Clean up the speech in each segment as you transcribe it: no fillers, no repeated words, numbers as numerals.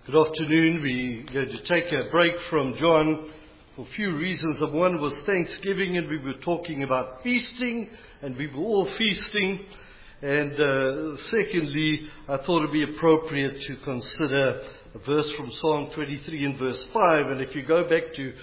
Good afternoon. We're going to take a break from John for a few reasons. One was Thanksgiving, and we were talking about feasting, and we were all feasting. And secondly, I thought it would be appropriate to consider a verse from Psalm 23 and verse 5. And if you go back to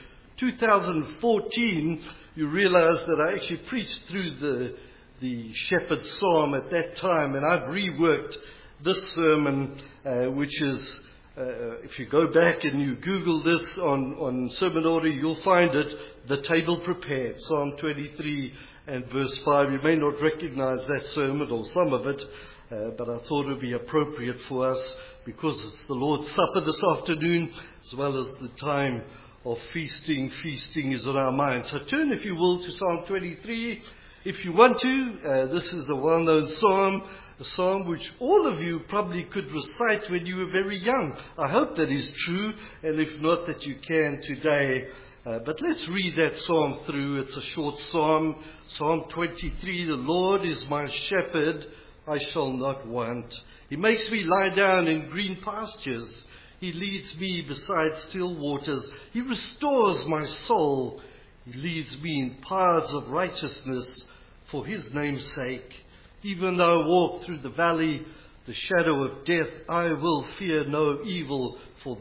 2014, you realize that I actually preached through the Shepherd's Psalm at that time, and I've reworked this sermon, which is, if you go back and you Google this on Sermon Order, you'll find it, the table prepared, Psalm 23 and verse 5. You may not recognize that sermon or some of it, but I thought it would be appropriate for us because it's the Lord's Supper this afternoon, as well as the time of feasting. Feasting is on our minds. So turn, if you will, to Psalm 23. If you want to, this is a well-known psalm, a psalm which all of you probably could recite when you were very young. I hope that is true, and if not, that you can today. But let's read that psalm through. It's a short psalm. Psalm 23, the Lord is my shepherd, I shall not want. He makes me lie down in green pastures. He leads me beside still waters. He restores my soul. He leads me in paths of righteousness for his name's sake. Even though I walk through the valley, the shadow of death, I will fear no evil,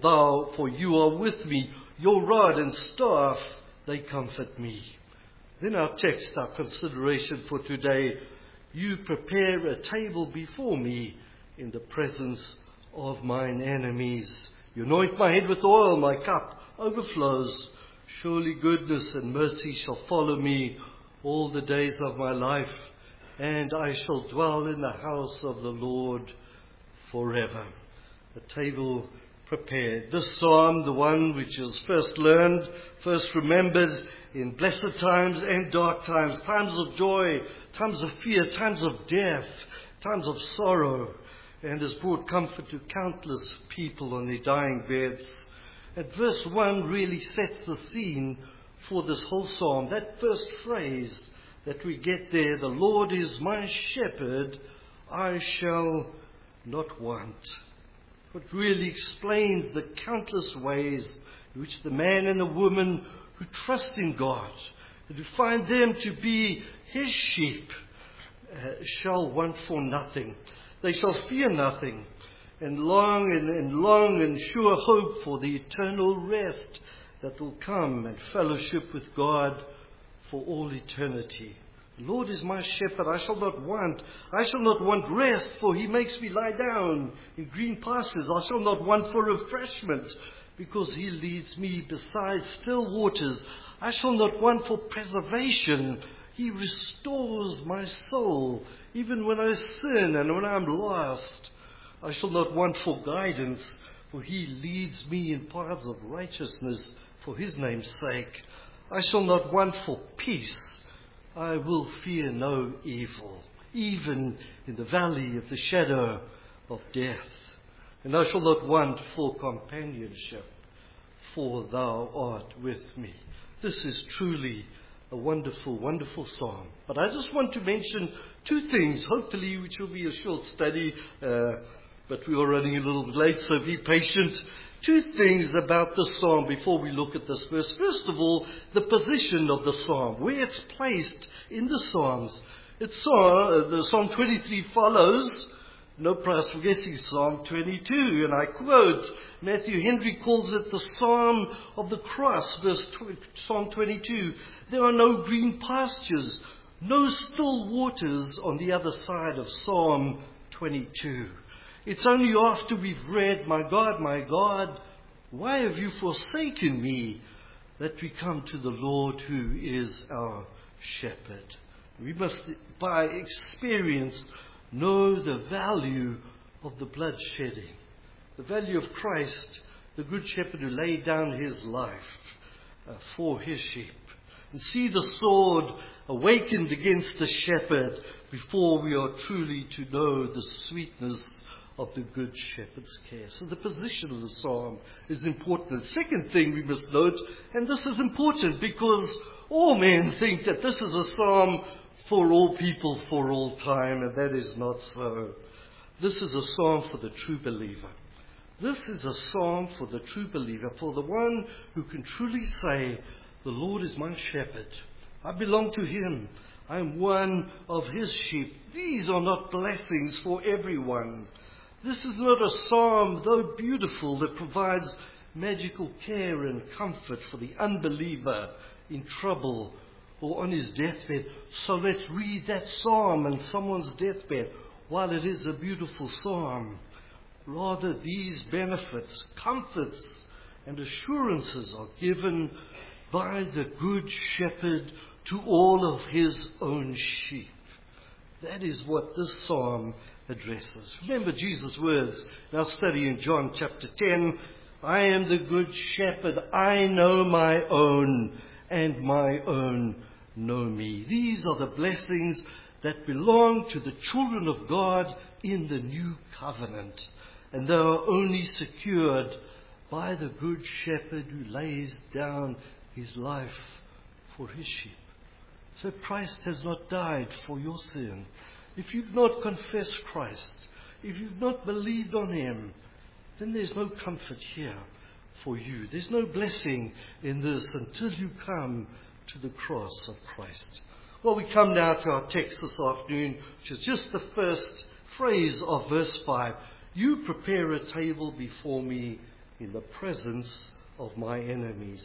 for you are with me. Your rod and staff, they comfort me. Then our text, our consideration for today. You prepare a table before me in the presence of mine enemies. You anoint my head with oil, my cup overflows. Surely goodness and mercy shall follow me all the days of my life, and I shall dwell in the house of the Lord forever. A table prepared. This psalm, the one which is first learned, first remembered in blessed times and dark times, times of joy, times of fear, times of death, times of sorrow, and has brought comfort to countless people on their dying beds. And verse 1 really sets the scene for this whole psalm. That first phrase that we get there, the Lord is my shepherd, I shall not want. It really explains the countless ways in which the man and the woman who trust in God and who find them to be his sheep shall want for nothing. They shall fear nothing, and long and sure hope for the eternal rest that will come and fellowship with God for all eternity. The Lord is my shepherd, I shall not want. I shall not want rest, for he makes me lie down in green pastures. I shall not want for refreshment, because he leads me beside still waters. I shall not want for preservation. He restores my soul, even when I sin and when I'm lost. I shall not want for guidance, for he leads me in paths of righteousness for his name's sake. I shall not want for peace. I will fear no evil, even in the valley of the shadow of death. And I shall not want for companionship, for thou art with me. This is truly a wonderful, wonderful psalm. But I just want to mention two things, hopefully, which will be a short study, but we are running a little bit late, so be patient. Two things about the psalm before we look at this verse. First of all, the position of the psalm, where it's placed in the psalms. The Psalm 23 follows, no price for guessing, Psalm 22. And I quote, Matthew Henry calls it the Psalm of the Cross, Psalm 22. There are no green pastures, no still waters on the other side of Psalm 22. It's only after we've read, my God, why have you forsaken me, that we come to the Lord who is our shepherd. We must, by experience, know the value of the blood shedding, the value of Christ, the good shepherd who laid down his life for his sheep, and see the sword awakened against the shepherd before we are truly to know the sweetness of the good shepherd's care. So the position of the psalm is important. The second thing we must note, and this is important because all men think that this is a psalm for all people for all time, and that is not so. This is a psalm for the true believer. This is a psalm for the true believer, for the one who can truly say, the Lord is my shepherd. I belong to him. I am one of his sheep. These are not blessings for everyone. This is not a psalm, though beautiful, that provides magical care and comfort for the unbeliever in trouble or on his deathbed. So let's read that psalm on someone's deathbed while it is a beautiful psalm. Rather, these benefits, comforts, and assurances are given by the Good Shepherd to all of his own sheep. That is what this psalm addresses. Remember Jesus' words in our study in John chapter 10, I am the Good Shepherd. I know my own, and my own know me. These are the blessings that belong to the children of God in the new covenant. And they are only secured by the Good Shepherd who lays down his life for his sheep. So Christ has not died for your sin. If you've not confessed Christ, if you've not believed on him, then there's no comfort here for you. There's no blessing in this until you come to the cross of Christ. Well, we come now to our text this afternoon, which is just the first phrase of verse 5. You prepare a table before me in the presence of my enemies.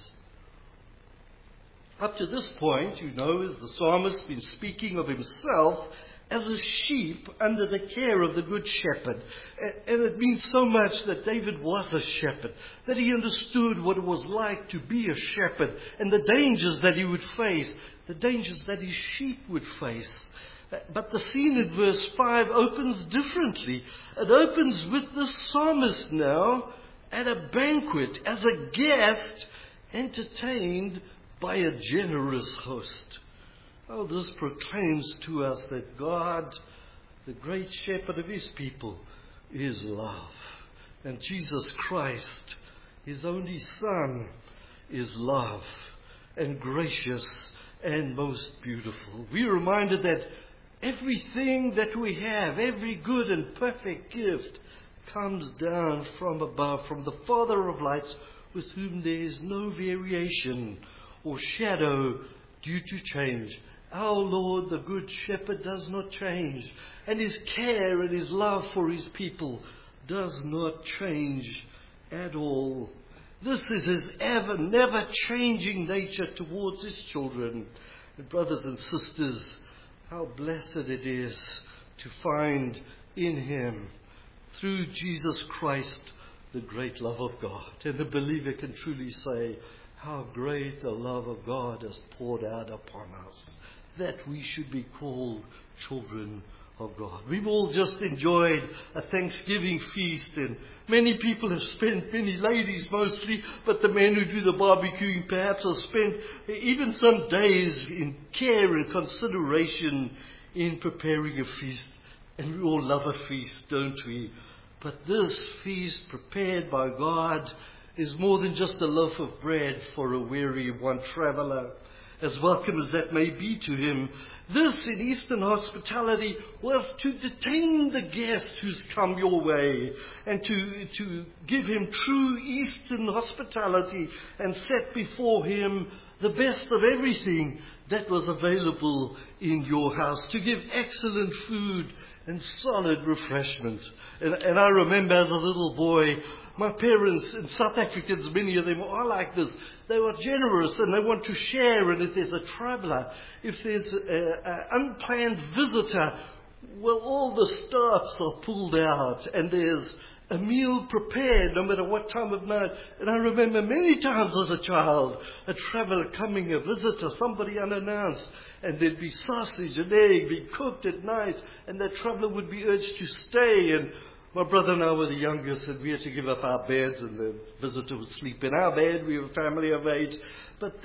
Up to this point, you know, the psalmist been speaking of himself as a sheep under the care of the Good Shepherd. And it means so much that David was a shepherd, that he understood what it was like to be a shepherd and the dangers that he would face, the dangers that his sheep would face. But the scene in verse 5 opens differently. It opens with the psalmist now at a banquet as a guest entertained by a generous host. Oh, this proclaims to us that God, the great shepherd of his people, is love. And Jesus Christ, his only Son, is love and gracious and most beautiful. We are reminded that everything that we have, every good and perfect gift, comes down from above, from the Father of lights, with whom there is no variation or shadow due to change. Our Lord, the Good Shepherd, does not change, and his care and his love for his people does not change at all. This is his ever, never changing nature towards his children. And brothers and sisters, how blessed it is to find in him, through Jesus Christ, the great love of God. And the believer can truly say, how great the love of God has poured out upon us, that we should be called children of God. We've all just enjoyed a Thanksgiving feast, and many people have spent, many ladies mostly, but the men who do the barbecuing perhaps have spent even some days in care and consideration in preparing a feast. And we all love a feast, don't we? But this feast prepared by God is more than just a loaf of bread for a weary one traveler, as welcome as that may be to him. This, in Eastern hospitality, was to detain the guest who's come your way and to give him true Eastern hospitality and set before him the best of everything that was available in your house, to give excellent food and solid refreshment. And I remember as a little boy, my parents, and South Africans, many of them are like this. They are generous and they want to share. And if there's a traveler, if there's an unplanned visitor, well, all the stops are pulled out and there's a meal prepared no matter what time of night. And I remember many times as a child, a traveler coming, a visitor, somebody unannounced, and there'd be sausage and egg being cooked at night, and that traveler would be urged to stay. And my brother and I were the youngest, and we had to give up our beds, and the visitor would sleep in our bed. We were a family of 8. But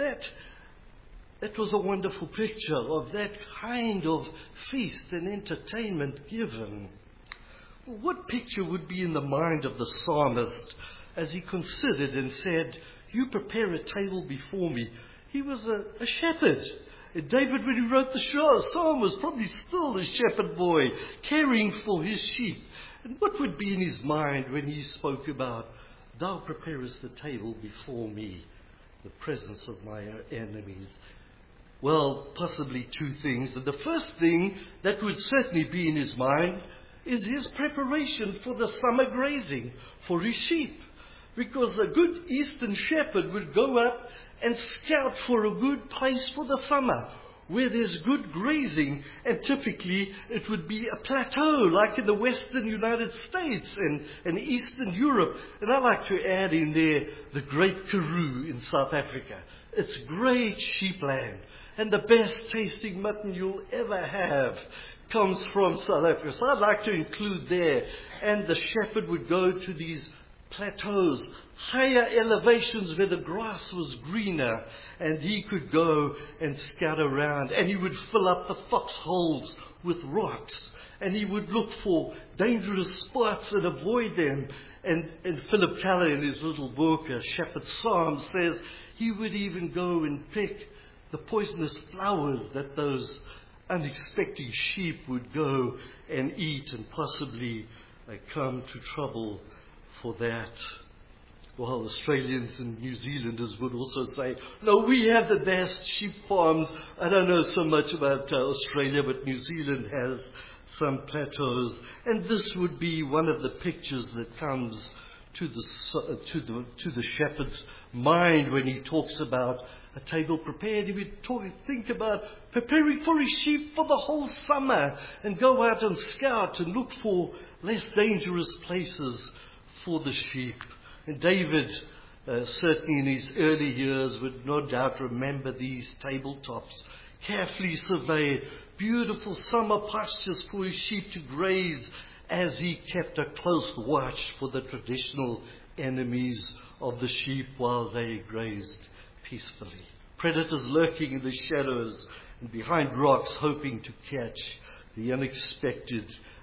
that was a wonderful picture of that kind of feast and entertainment given. What picture would be in the mind of the psalmist as he considered and said, you prepare a table before me? He was a shepherd. David, when he wrote the psalm, was probably still a shepherd boy, caring for his sheep. And what would be in his mind when he spoke about, "Thou preparest the table before me, the presence of my enemies"? Well, possibly two things. The first thing that would certainly be in his mind is his preparation for the summer grazing for his sheep. Because a good eastern shepherd would go up and scout for a good place for the summer, where there's good grazing, and typically it would be a plateau like in the western United States and eastern Europe. And I like to add in there the Great Karoo in South Africa. It's great sheepland, and the best tasting mutton you'll ever have comes from South Africa. So I'd like to include there. And the shepherd would go to these plateaus, higher elevations where the grass was greener, and he could go and scout around, and he would fill up the foxholes with rocks, and he would look for dangerous spots and avoid them. And Philip Keller, in his little book, A Shepherd's Psalm, says he would even go and pick the poisonous flowers that those unexpected sheep would go and eat, and possibly come to trouble for that. Well, Australians and New Zealanders would also say, "No, we have the best sheep farms." I don't know so much about Australia, but New Zealand has some plateaus. And this would be one of the pictures that comes to the shepherd's mind when he talks about a table prepared. He would think about preparing for his sheep for the whole summer, and go out and scout and look for less dangerous places for the sheep. And David, certainly in his early years, would no doubt remember these tabletops, carefully survey beautiful summer pastures for his sheep to graze, as he kept a close watch for the traditional enemies of the sheep while they grazed peacefully. Predators lurking in the shadows and behind rocks, hoping to catch the unexpected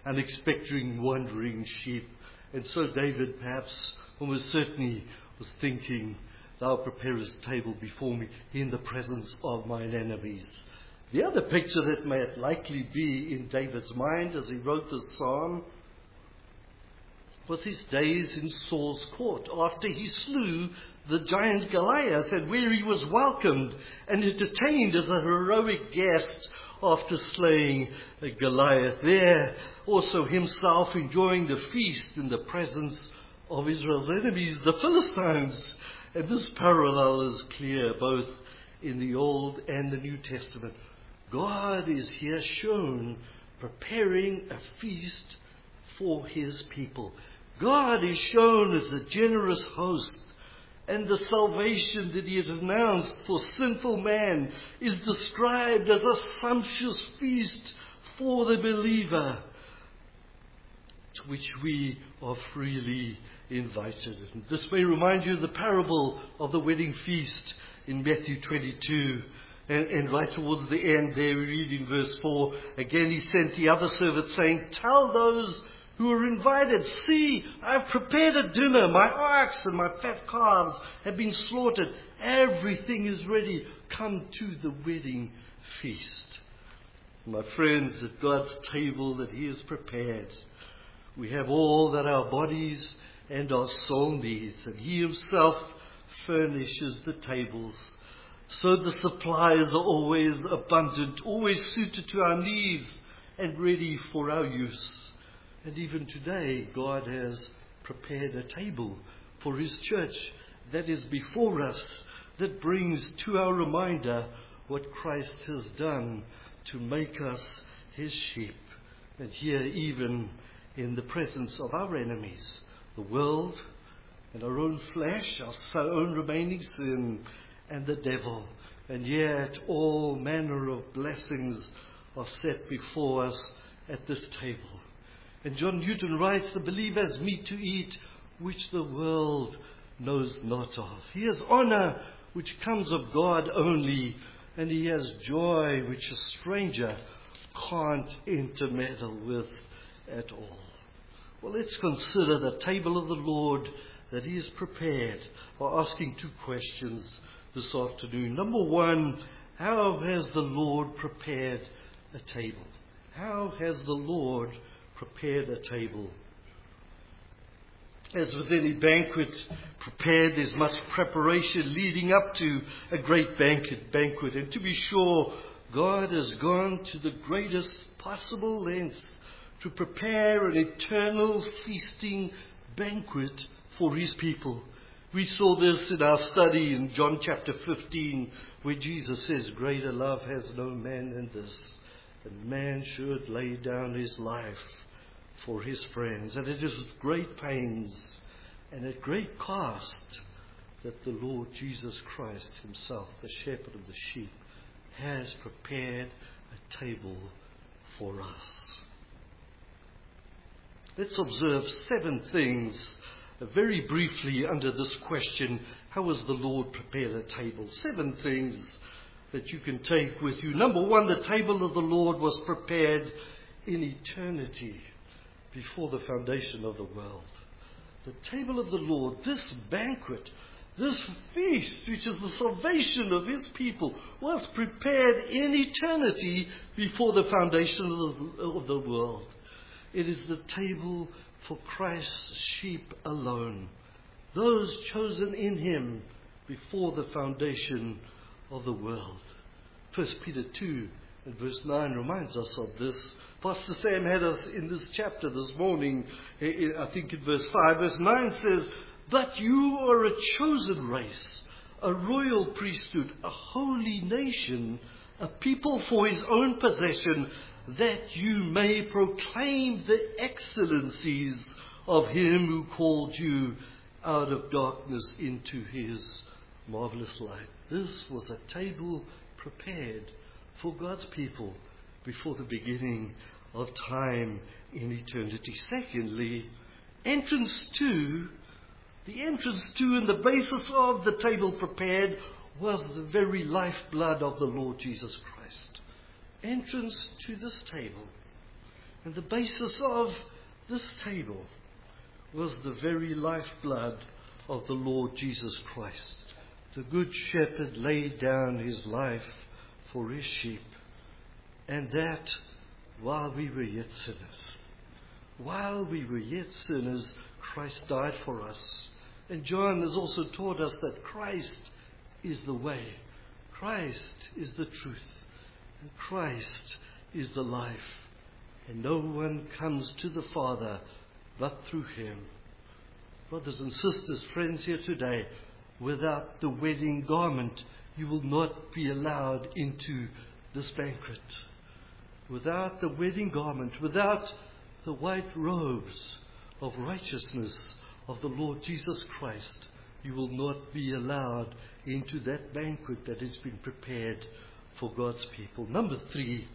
wandering sheep. And so David perhaps almost certainly was thinking, "Thou preparest a table before me in the presence of mine enemies." The other picture that may likely be in David's mind as he wrote this psalm was his days in Saul's court after he slew the giant Goliath, and where he was welcomed and entertained as a heroic guest after slaying Goliath. There also himself enjoying the feast in the presence of Israel's enemies, the Philistines. And this parallel is clear both in the Old and the New Testament. God is here shown preparing a feast for his people. God is shown as a generous host, and the salvation that he has announced for sinful man is described as a sumptuous feast for the believer, to which we are freely invited. And this may remind you of the parable of the wedding feast in Matthew 22. And right towards the end there, we read in verse 4, "Again he sent the other servant, saying, 'Tell those who are invited, see, I've prepared a dinner. My ox and my fat calves have been slaughtered. Everything is ready. Come to the wedding feast.'" My friends, at God's table that he has prepared, we have all that our bodies and our soul needs, and he himself furnishes the tables. So the supplies are always abundant, always suited to our needs and ready for our use. And even today, God has prepared a table for his church that is before us, that brings to our reminder what Christ has done to make us his sheep. And here, even in the presence of our enemies, the world and our own flesh, our own remaining sin, and the devil. And yet all manner of blessings are set before us at this table. And John Newton writes, "The believer has meat to eat which the world knows not of. He has honor which comes of God only, and he has joy which a stranger can't intermeddle with at all." Well, let's consider the table of the Lord that he has prepared by asking two questions this afternoon. Number one, how has the Lord prepared a table? How has the Lord prepared a table? As with any banquet prepared, there's much preparation leading up to a great banquet. And to be sure, God has gone to the greatest possible lengths to prepare an eternal feasting banquet for his people. We saw this in our study in John chapter 15, where Jesus says, "Greater love has no man than this, that man should lay down his life for his friends." And it is with great pains and at great cost that the Lord Jesus Christ himself, the shepherd of the sheep, has prepared a table for us. Let's observe 7 things very briefly under this question, how has the Lord prepared a table? 7 things that you can take with you. Number 1, the table of the Lord was prepared in eternity before the foundation of the world. The table of the Lord, this banquet, this feast, which is the salvation of his people, was prepared in eternity before the foundation of the world. It is the table for Christ's sheep alone, those chosen in him before the foundation of the world. 1 Peter 2 and verse 9 reminds us of this. Pastor Sam had us in this chapter this morning, I think in verse 5. Verse 9 says, "But you are a chosen race, a royal priesthood, a holy nation, a people for his own possession, that you may proclaim the excellencies of him who called you out of darkness into his marvelous light." This was a table prepared for God's people before the beginning of time in eternity. Secondly, the entrance to and the basis of the table prepared was the very lifeblood of the Lord Jesus Christ. Entrance to this table and the basis of this table was the very lifeblood of the Lord Jesus Christ. The good shepherd laid down his life for his sheep, and that while we were yet sinners. While we were yet sinners, Christ died for us. And John has also taught us that Christ is the way, Christ is the truth, and Christ is the life. And no one comes to the Father but through him. Brothers and sisters, friends here today, without the wedding garment, you will not be allowed into this banquet. Without the wedding garment, without the white robes of righteousness of the Lord Jesus Christ, you will not be allowed into that banquet that has been prepared for God's people. Number three,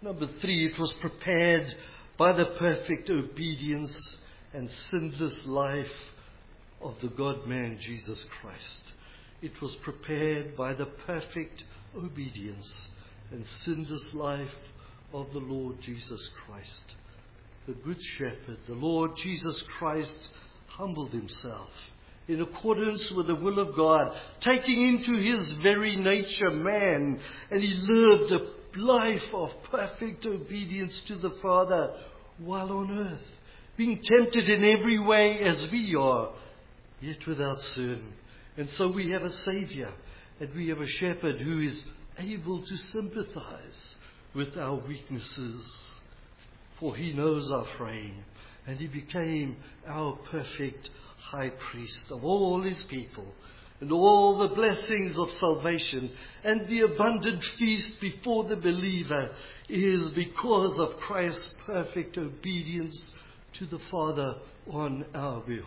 it was prepared by the perfect obedience and sinless life of the God-man Jesus Christ. It was prepared by the perfect obedience and sinless life of the Lord Jesus Christ. The Good Shepherd, the Lord Jesus Christ, humbled himself in accordance with the will of God, taking into his very nature man, and he lived a life of perfect obedience to the Father while on earth, being tempted in every way as we are, yet without sin. And so we have a Savior, and we have a Shepherd who is able to sympathize with our weaknesses, for he knows our frame, and he became our perfect high priest of all his people, and all the blessings of salvation and the abundant feast before the believer is because of Christ's perfect obedience to the Father on our behalf.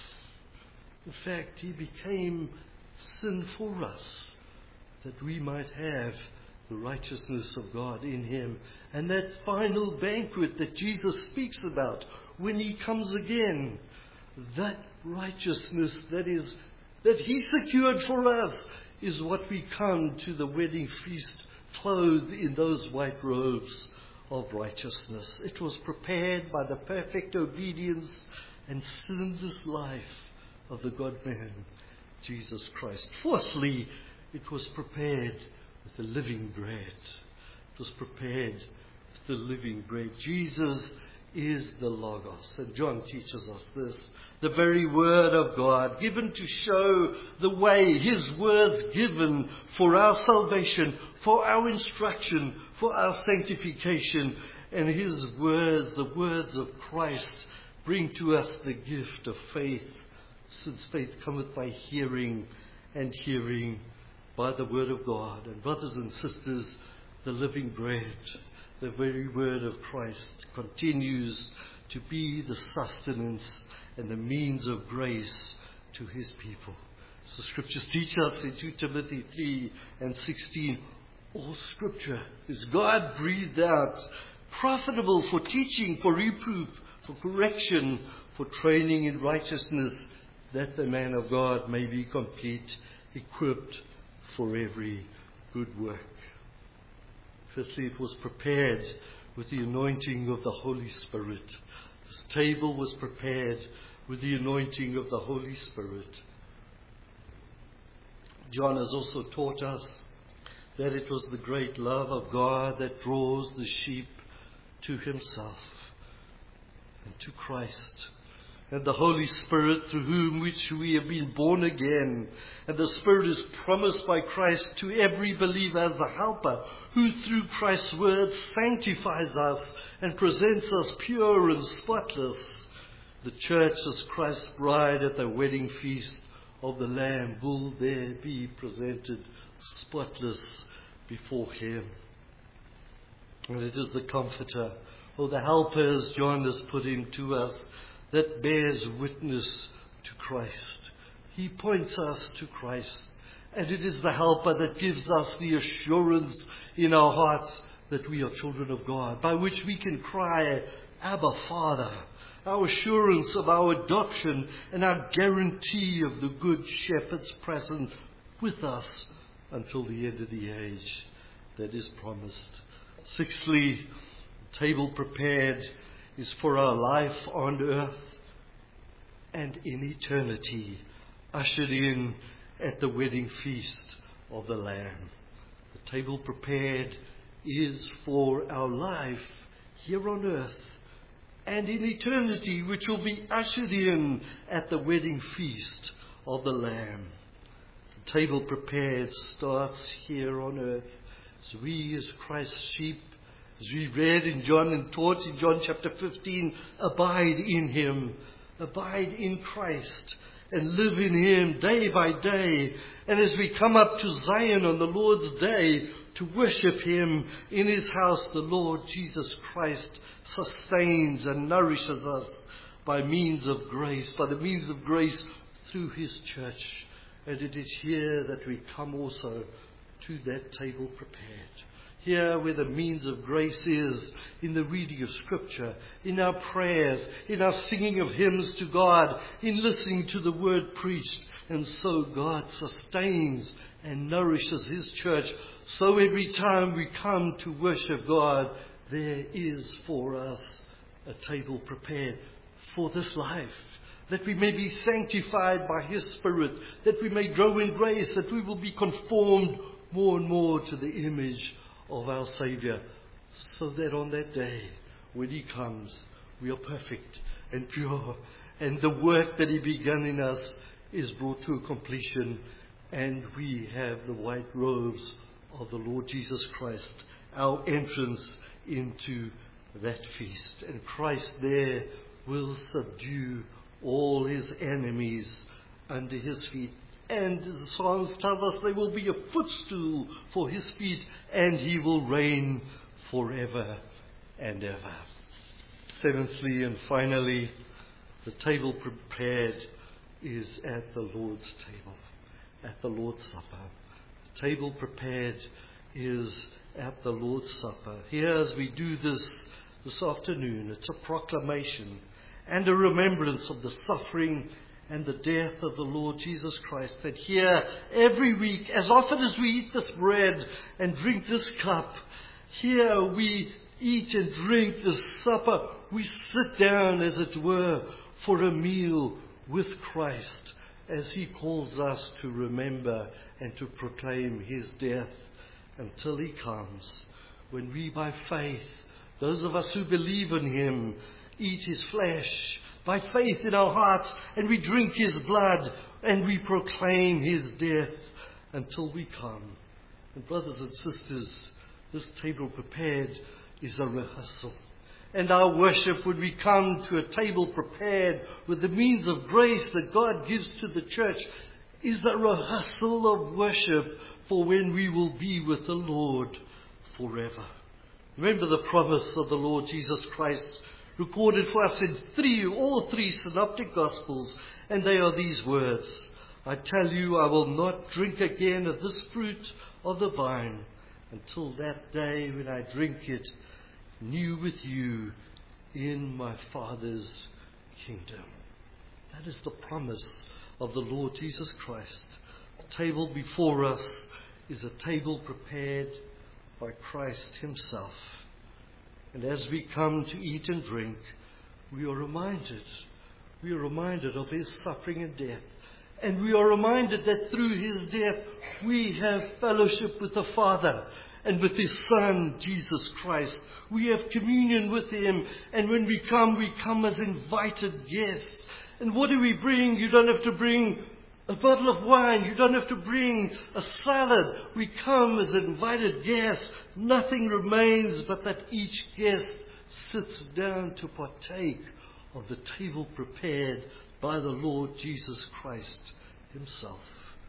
In fact, he became sin for us, that we might have the righteousness of God in him. And that final banquet that Jesus speaks about when he comes again, that righteousness that he secured for us is what we come to the wedding feast clothed in those white robes of righteousness. It was prepared by the perfect obedience and sinless life of the God-man, Jesus Christ. Fourthly, it was prepared with the living bread. It was prepared with the living bread. Jesus is the Logos. And John teaches us this. The very Word of God, given to show the way. His words given for our salvation, for our instruction, for our sanctification. And His words, the words of Christ, bring to us the gift of faith, since faith cometh by hearing, and hearing by the Word of God. And brothers and sisters, the living bread, the very Word of Christ, continues to be the sustenance and the means of grace to His people. So Scriptures teach us in 2 Timothy 3 and 16, all Scripture is God breathed out, profitable for teaching, for reproof, for correction, for training in righteousness, that the man of God may be complete, equipped for every good work. Fifthly, it was prepared with the anointing of the Holy Spirit. This table was prepared with the anointing of the Holy Spirit. John has also taught us that it was the great love of God that draws the sheep to Himself and to Christ. And the Holy Spirit, through whom which we have been born again. And the Spirit is promised by Christ to every believer as the helper, who through Christ's word sanctifies us and presents us pure and spotless. The church, as Christ's bride at the wedding feast of the Lamb, will there be presented spotless before Him. And it is the Comforter, or the Helper, as John has put Him to us, that bears witness to Christ. He points us to Christ. And it is the Helper that gives us the assurance in our hearts that we are children of God, by which we can cry, Abba, Father. Our assurance of our adoption and our guarantee of the Good Shepherd's presence with us until the end of the age that is promised. Sixthly, the table prepared is for our life on earth and in eternity, ushered in at the wedding feast of the Lamb. The table prepared is for our life here on earth and in eternity, which will be ushered in at the wedding feast of the Lamb. The table prepared starts here on earth. As we, as Christ's sheep, as we read in John and taught in John chapter 15, abide in Him, abide in Christ, and live in Him day by day. And as we come up to Zion on the Lord's day to worship Him in His house, the Lord Jesus Christ sustains and nourishes us by means of grace, by the means of grace through His church. And it is here that we come also to that table prepared. Here where the means of grace is, in the reading of Scripture, in our prayers, in our singing of hymns to God, in listening to the word preached. And so God sustains and nourishes His church. So every time we come to worship God, there is for us a table prepared for this life, that we may be sanctified by His Spirit, that we may grow in grace, that we will be conformed more and more to the image of our Saviour, so that on that day when He comes, we are perfect and pure, and the work that He began in us is brought to a completion, and we have the white robes of the Lord Jesus Christ, our entrance into that feast. And Christ there will subdue all His enemies under His feet. And the Psalms tell us there will be a footstool for His feet, and He will reign forever and ever. Seventhly and finally, the table prepared is at the Lord's table, at the Lord's Supper. The table prepared is at the Lord's Supper. Here, as we do this afternoon, it's a proclamation and a remembrance of the suffering and the death of the Lord Jesus Christ, that here every week, as often as we eat this bread and drink this cup, here we eat and drink this supper. We sit down, as it were, for a meal with Christ, as He calls us to remember and to proclaim His death until He comes, when we by faith, those of us who believe in Him eat his flesh by faith in our hearts, and we drink his blood, and we proclaim his death until we come. And brothers and sisters, this table prepared is a rehearsal. And our worship, when we come to a table prepared with the means of grace that God gives to the church, is a rehearsal of worship for when we will be with the Lord forever. Remember the promise of the Lord Jesus Christ, recorded for us in all three synoptic gospels, and they are these words: I tell you, I will not drink again of this fruit of the vine until that day when I drink it new with you in my Father's kingdom. That is the promise of the Lord Jesus Christ. The table before us is a table prepared by Christ himself. And as we come to eat and drink, we are reminded of his suffering and death. And we are reminded that through his death we have fellowship with the Father and with his Son, Jesus Christ. We have communion with him, and when we come as invited guests. And what do we bring? You don't have to bring a bottle of wine. You don't have to bring a salad. We come as invited guests. Nothing remains but that each guest sits down to partake of the table prepared by the Lord Jesus Christ himself.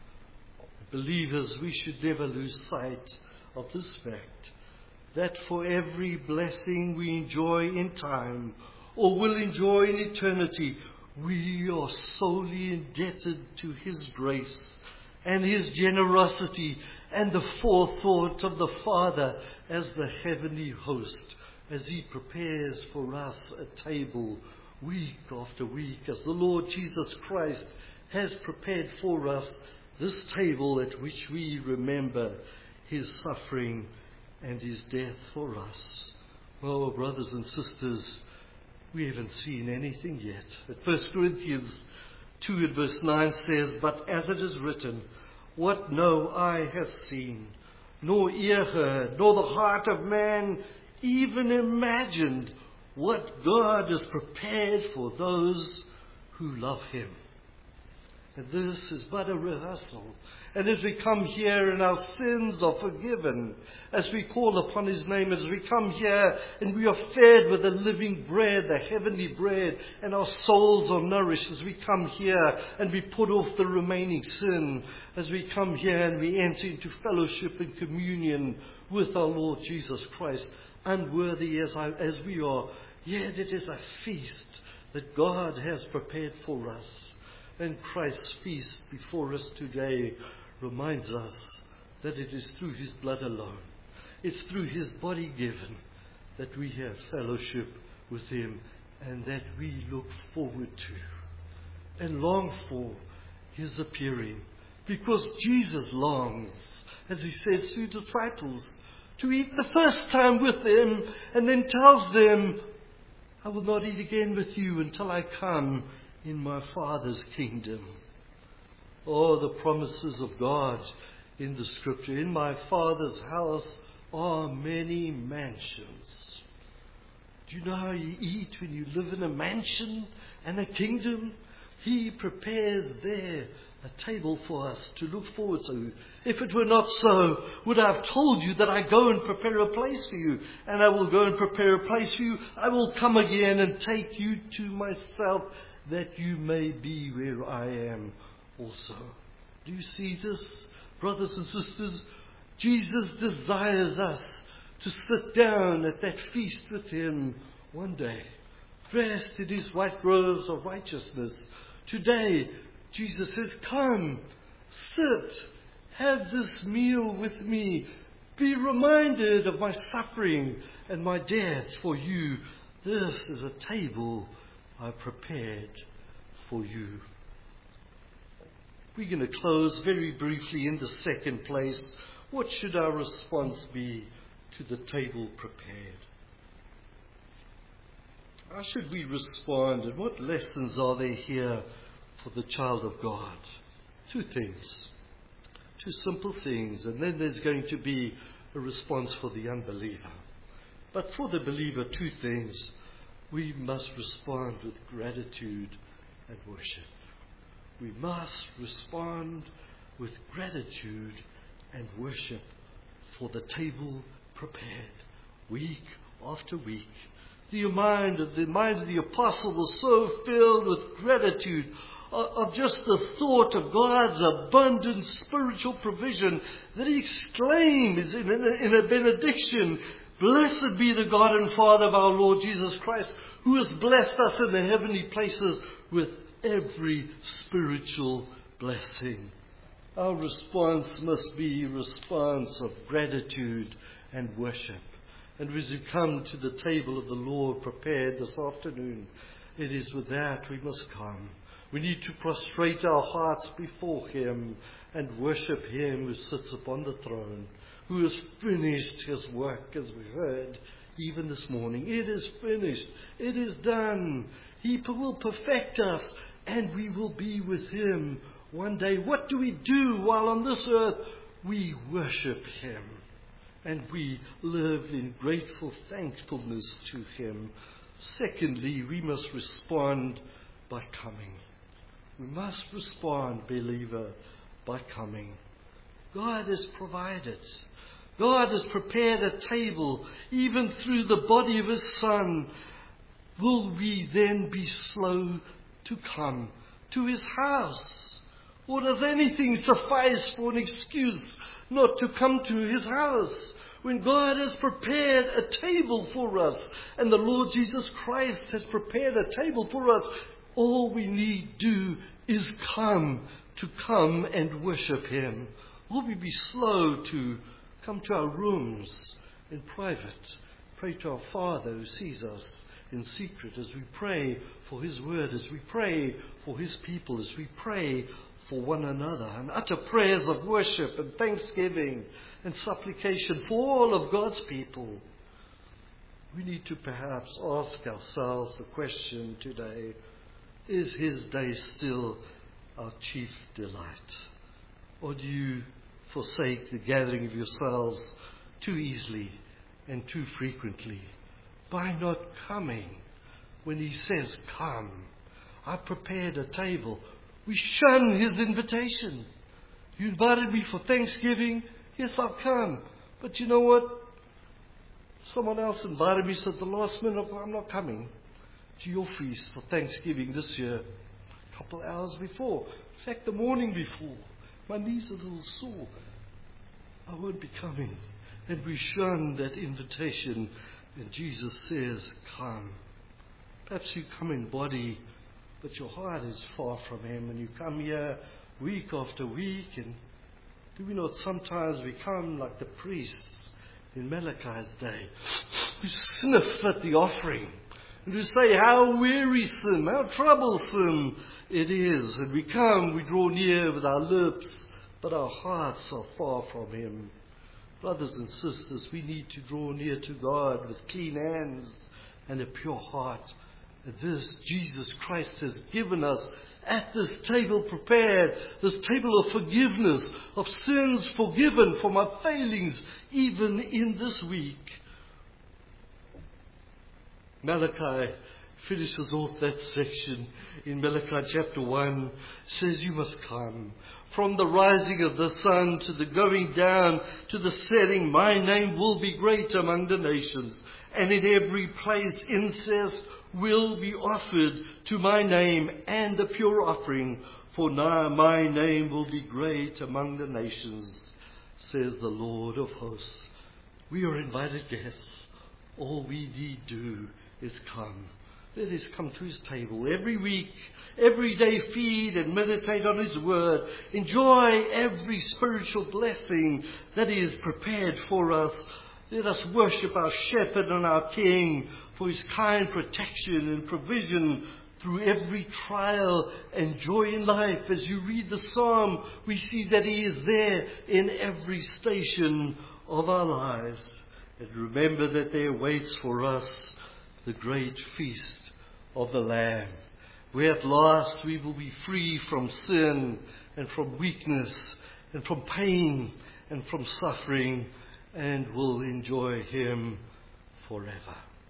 Believers, we should never lose sight of this fact, that for every blessing we enjoy in time or will enjoy in eternity, we are solely indebted to his grace and his generosity and the forethought of the Father as the heavenly host, as he prepares for us a table week after week, as the Lord Jesus Christ has prepared for us this table at which we remember his suffering and his death for us. Oh, brothers and sisters, we haven't seen anything yet. But 1 Corinthians 2 and verse 9 says, But as it is written, what no eye has seen, nor ear heard, nor the heart of man even imagined, what God has prepared for those who love him. And this is but a rehearsal. And as we come here and our sins are forgiven, as we call upon his name, as we come here and we are fed with the living bread, the heavenly bread, and our souls are nourished, as we come here and we put off the remaining sin, as we come here and we enter into fellowship and communion with our Lord Jesus Christ, unworthy as we are, yet it is a feast that God has prepared for us. And Christ's feast before us today reminds us that it is through his blood alone, it's through his body given, that we have fellowship with him, and that we look forward to and long for his appearing. Because Jesus longs, as he says to disciples, to eat the first time with them, and then tells them, I will not eat again with you until I come in my Father's kingdom. Oh, the promises of God in the scripture. In my Father's house are many mansions. Do you know how you eat when you live in a mansion and a kingdom? He prepares there a table for us to look forward to. If it were not so, would I have told you that I go and prepare a place for you? And I will go and prepare a place for you. I will come again and take you to myself, that you may be where I am also. Do you see this, brothers and sisters? Jesus desires us to sit down at that feast with him one day, dressed in his white robes of righteousness. Today, Jesus says, come, sit, have this meal with me. Be reminded of my suffering and my death for you. This is a table I prepared for you. We're going to close very briefly in the second place. What should our response be to the table prepared? How should we respond, and what lessons are there here for the child of God? Two things. Two simple things, and then there's going to be a response for the unbeliever. But for the believer, two things. we must respond with gratitude and worship. We must respond with gratitude and worship for the table prepared week after week. The mind of the apostle was so filled with gratitude of just the thought of God's abundant spiritual provision that he exclaimed in a benediction, "Blessed be the God and Father of our Lord Jesus Christ, who has blessed us in the heavenly places with every spiritual blessing." Our response must be a response of gratitude and worship. And as we come to the table of the Lord prepared this afternoon, it is with that we must come. We need to prostrate our hearts before him and worship him who sits upon the throne, who has finished his work, as we heard even this morning. It is finished. It is done. He will perfect us, and we will be with him one day. What do we do while on this earth? We worship him, and we live in grateful thankfulness to him. Secondly, we must respond by coming. We must respond, believer, by coming. God has provided. God has prepared a table, even through the body of his Son. Will we then be slow to come to his house? Or does anything suffice for an excuse not to come to his house? When God has prepared a table for us, and the Lord Jesus Christ has prepared a table for us, all we need do is come and worship him. Will we be slow to come to our rooms in private, pray to our Father who sees us in secret, as we pray for his word, as we pray for his people, as we pray for one another, and utter prayers of worship and thanksgiving and supplication for all of God's people? We need to perhaps ask ourselves the question today: is his day still our chief delight? Or do you forsake the gathering of yourselves too easily and too frequently by not coming when he says, "Come, I've prepared a table"? We shun his invitation. You invited me for Thanksgiving. Yes, I'll come. But you know what? Someone else invited me, so at the last minute, I'm not coming to your feast for Thanksgiving this year. A couple hours before. In fact, the morning before. My knees are a little sore. I won't be coming. And we shun that invitation. And Jesus says, "Come." Perhaps you come in body, but your heart is far from him, and you come here week after week. And do we not sometimes become like the priests in Malachi's day, who sniff at the offering and who say how wearisome, how troublesome it is? And we come, we draw near with our lips, but our hearts are far from him. Brothers and sisters, we need to draw near to God with clean hands and a pure heart. And this Jesus Christ has given us at this table prepared, this table of forgiveness, of sins forgiven for my failings, even in this week. Malachi finishes off that section in Malachi chapter 1. Says, "You must come. From the rising of the sun to the going down to the setting, my name will be great among the nations. And in every place incense will be offered to my name, and the pure offering. For now my name will be great among the nations, says the Lord of hosts." We are invited guests. All we need do is come. Let us come to his table every week, every day, feed and meditate on his word. Enjoy every spiritual blessing that he has prepared for us. Let us worship our shepherd and our king for his kind protection and provision through every trial and joy in life. As you read the psalm, we see that he is there in every station of our lives. And remember that there waits for us the great feast of the Lamb, where at last we will be free from sin and from weakness and from pain and from suffering, and will enjoy him forever.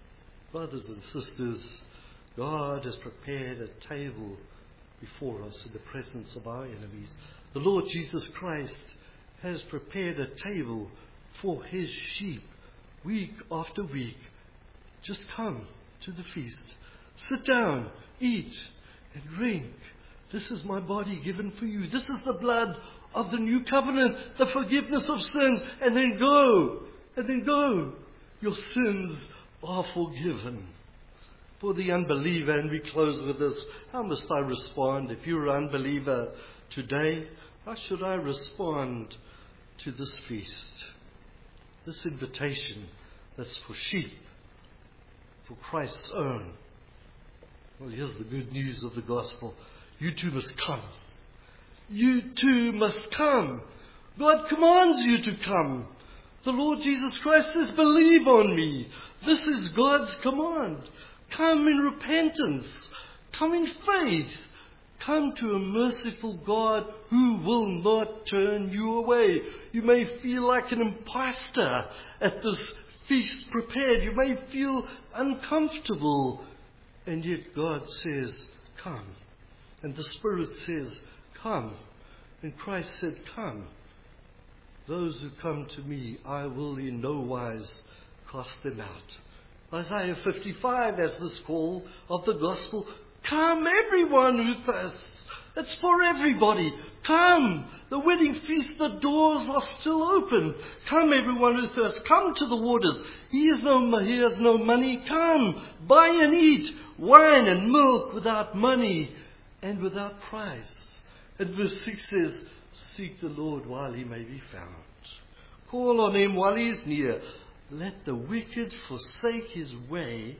Brothers and sisters, God has prepared a table before us in the presence of our enemies. The Lord Jesus Christ has prepared a table for His sheep week after week. Just come to the feast. Sit down, eat, and drink. This is my body given for you. This is the blood of the new covenant, the forgiveness of sins. And then go. Your sins are forgiven. For the unbeliever, and we close with this, how must I respond? If you're an unbeliever today, how should I respond to this feast? This invitation that's for sheep, for Christ's own. Well, here's the good news of the gospel. You too must come. You too must come. God commands you to come. The Lord Jesus Christ says, believe on me. This is God's command. Come in repentance. Come in faith. Come to a merciful God who will not turn you away. You may feel like an imposter at this feast prepared. You may feel uncomfortable. And yet God says, come. And the Spirit says, come. And Christ said, come. Those who come to me, I will in no wise cast them out. Isaiah 55 has this call of the gospel. Come, everyone who thirsts. It's for everybody. Come. The wedding feast, the doors are still open. Come, everyone who thirsts. Come to the waters. He has no money. Come. Buy and eat wine and milk without money and without price. And verse 6 says, seek the Lord while he may be found. Call on him while he is near. Let the wicked forsake his way,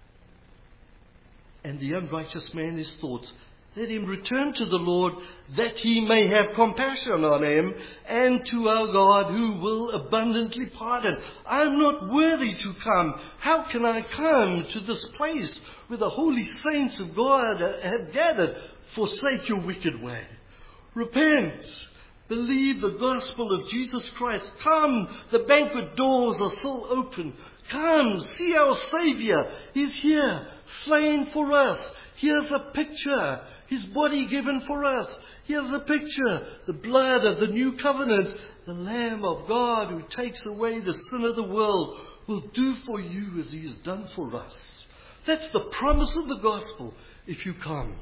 and the unrighteous man his thoughts. Let him return to the Lord, that he may have compassion on him, and to our God, who will abundantly pardon. I am not worthy to come. How can I come to this place where the holy saints of God have gathered? Forsake your wicked way. Repent. Believe the gospel of Jesus Christ. Come, the banquet doors are still open. Come, see our Savior. He's here, slain for us. Here's a picture, His body given for us. Here's a picture, the blood of the new covenant. The Lamb of God who takes away the sin of the world will do for you as He has done for us. That's the promise of the gospel. If you come,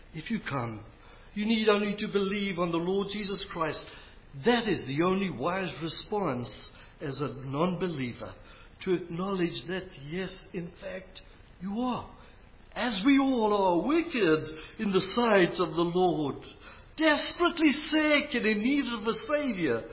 you need only to believe on the Lord Jesus Christ. That is the only wise response as a non-believer, to acknowledge that, yes, in fact, you are. As we all are wicked in the sight of the Lord, desperately sick and in need of a Savior,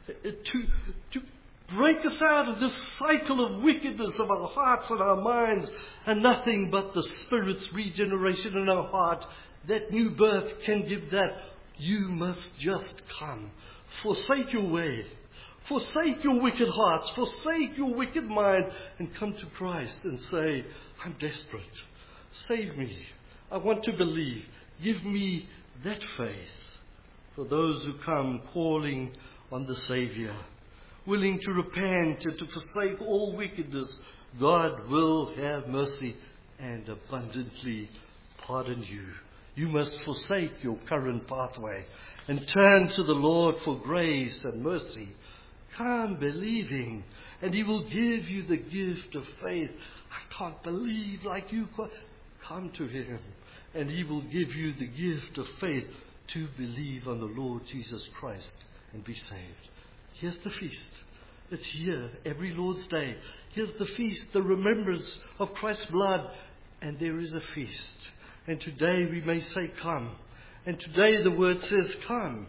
to break us out of this cycle of wickedness of our hearts and our minds, and nothing but the Spirit's regeneration in our heart, that new birth can give that. You must just come. Forsake your way. Forsake your wicked hearts. Forsake your wicked mind and come to Christ and say, I'm desperate. Save me. I want to believe. Give me that faith. For those who come calling on the Savior, willing to repent and to forsake all wickedness, God will have mercy and abundantly pardon you. You must forsake your current pathway and turn to the Lord for grace and mercy. Come believing, and He will give you the gift of faith. I can't believe like you. Come to Him, and He will give you the gift of faith to believe on the Lord Jesus Christ and be saved. Here's the feast. It's here every Lord's Day. Here's the feast, the remembrance of Christ's blood, and there is a feast. And today we may say, come. And today the word says, come.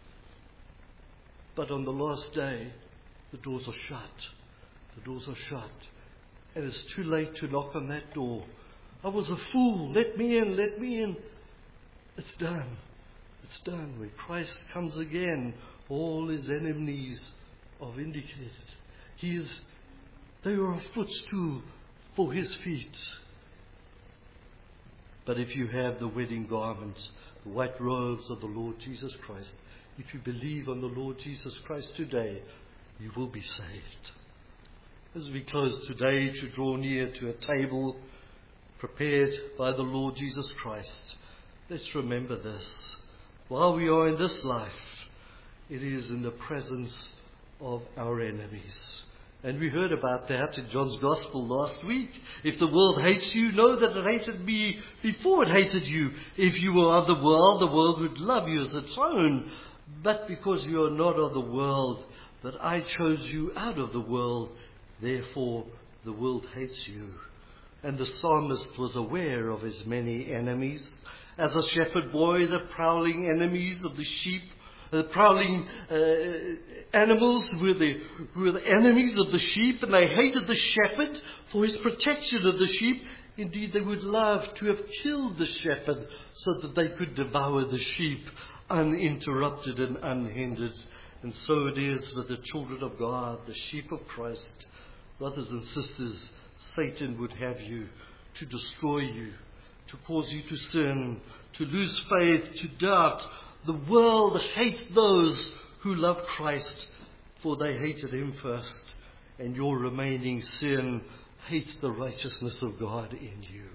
But on the last day, the doors are shut. The doors are shut. And it's too late to knock on that door. I was a fool. Let me in. Let me in. It's done. It's done. When Christ comes again, all His enemies are vindicated. They are a footstool for His feet. But if you have the wedding garments, the white robes of the Lord Jesus Christ, if you believe on the Lord Jesus Christ today, you will be saved. as we close today, to draw near to a table prepared by the Lord Jesus Christ, let's remember this. While we are in this life, it is in the presence of our enemies. And we heard about that in John's Gospel last week. If the world hates you, know that it hated me before it hated you. If you were of the world would love you as its own. But because you are not of the world, that I chose you out of the world, therefore the world hates you. And the psalmist was aware of his many enemies. As a shepherd boy, the prowling enemies of the sheep, the prowling animals were the enemies of the sheep, and they hated the shepherd for his protection of the sheep. Indeed, they would love to have killed the shepherd so that they could devour the sheep uninterrupted and unhindered. And so it is with the children of God, the sheep of Christ. Brothers and sisters, Satan would have you to destroy you, to cause you to sin, to lose faith, to doubt. The world hates those who love Christ, for they hated him first. And your remaining sin hates the righteousness of God in you.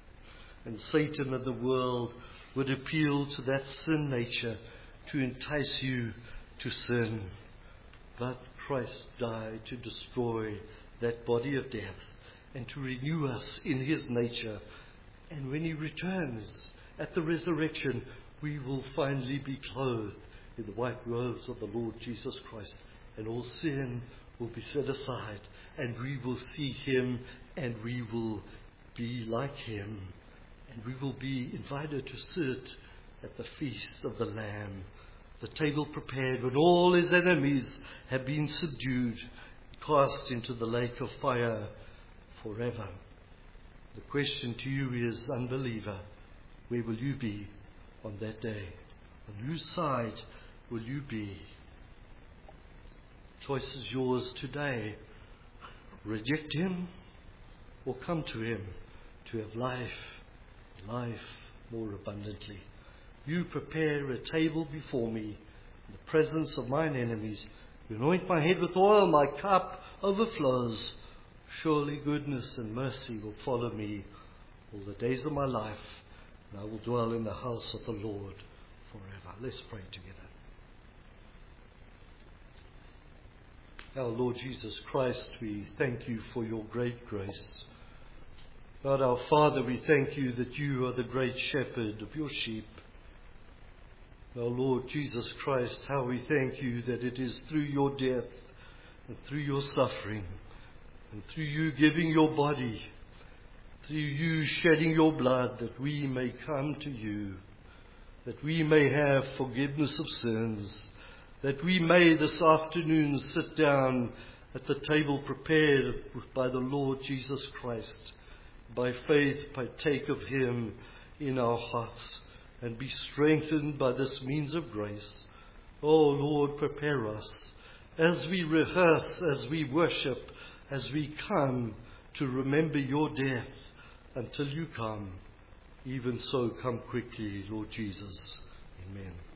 And Satan and the world would appeal to that sin nature to entice you to sin. But Christ died to destroy that body of death and to renew us in his nature. And when he returns at the resurrection, we will finally be clothed in the white robes of the Lord Jesus Christ, and all sin will be set aside, and we will see him, and we will be like him, and we will be invited to sit at the feast of the Lamb, the table prepared when all his enemies have been subdued, cast into the lake of fire forever. The question to you is, unbeliever, where will you be on that day? On whose side will you be? Choice is yours today. Reject him or come to him to have life more abundantly. You prepare a table before me in the presence of mine enemies. You anoint my head with oil, my cup overflows. Surely goodness and mercy will follow me all the days of my life, and I will dwell in the house of the Lord forever. Let's pray together. Our Lord Jesus Christ, we thank you for your great grace. God, our Father, we thank you that you are the great shepherd of your sheep. Our Lord Jesus Christ, how we thank you that it is through your death and through your suffering and through you giving your body, through you shedding your blood, that we may come to you, that we may have forgiveness of sins, that we may this afternoon sit down at the table prepared by the Lord Jesus Christ, by faith partake of him in our hearts, and be strengthened by this means of grace. Oh Lord, prepare us as we rehearse, as we worship, as we come to remember your death until you come. Even so, come quickly, Lord Jesus. Amen.